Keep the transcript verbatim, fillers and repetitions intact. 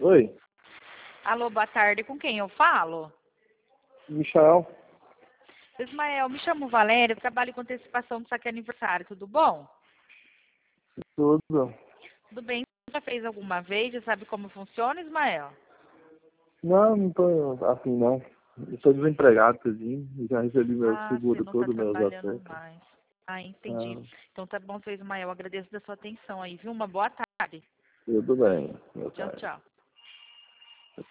Oi, Alô, boa tarde. Com quem eu falo? Michael. Ismael, me chamo Valéria, eu trabalho com antecipação do saque aniversário, tudo bom? Tudo. Tudo bem? Você já fez alguma vez? Já sabe como funciona, Ismael? Não, não tô assim não. Eu sou desempregado, tadinho. Já recebi meu Ah, você seguro não está todo, meus trabalhando acertos. mais. Ah, entendi. Ah, Então tá bom, seu Ismael. Agradeço da sua atenção aí, viu? Uma boa tarde. tudo bem, meu Tchau, pai. tchau.